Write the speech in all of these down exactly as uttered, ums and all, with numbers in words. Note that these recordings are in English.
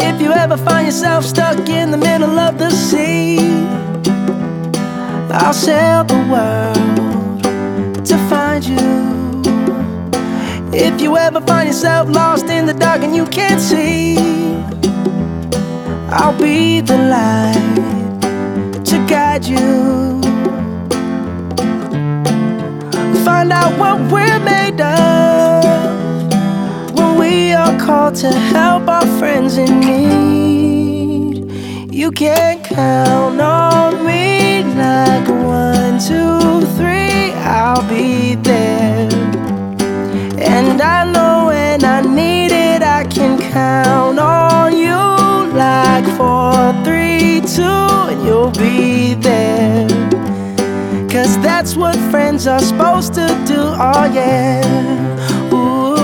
If you ever find yourself stuck in the middle of the sea, I'll sail the world to find you. If you ever find yourself lost in the dark and you can't see, I'll be the light to guide you. Find out what we're made of when we are called to help our friends in need. You can count on me like one, two, three, I'll be there. And I know when I need it, I can count on you like four, three, two, and you'll be there. Cause that's what friends are supposed to do, oh yeah. Ooh,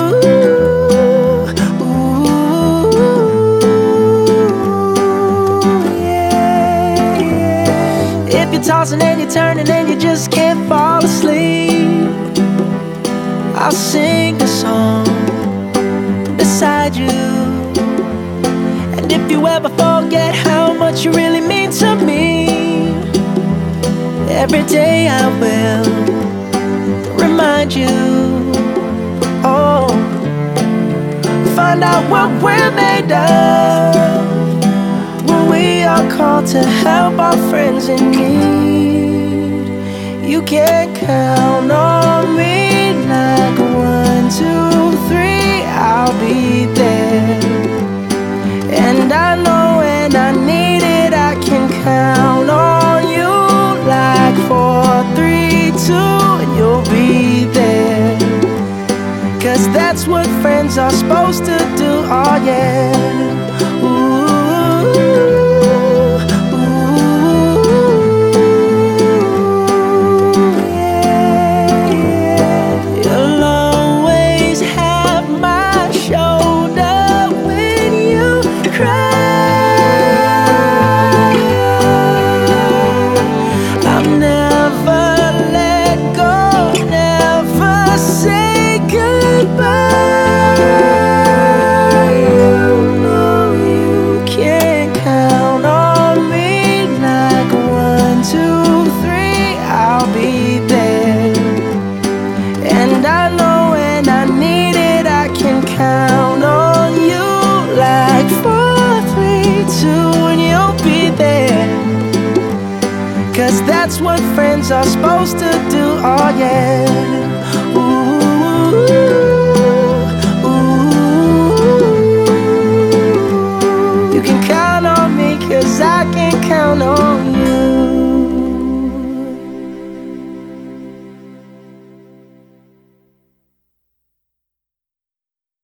ooh, yeah, yeah. If you're tossing and you're turning and you just can't fall asleep, I'll sing a song beside you. And if you ever forget how much you really mean to me, every day I will remind you. Oh, find out what we're made of when we are called to help our friends in need. You can count on me like one, two, three, I'll be there. And I know when I need it, I can count on you like four, three, two, and you'll be there. Cause that's what friends are supposed to do, oh yeah. Ooh, ooh, yeah, yeah. You'll always have my shoulder when you cry. Cause that's what friends are supposed to do, oh yeah. Ooh, ooh, you can count on me, cause I can count on you.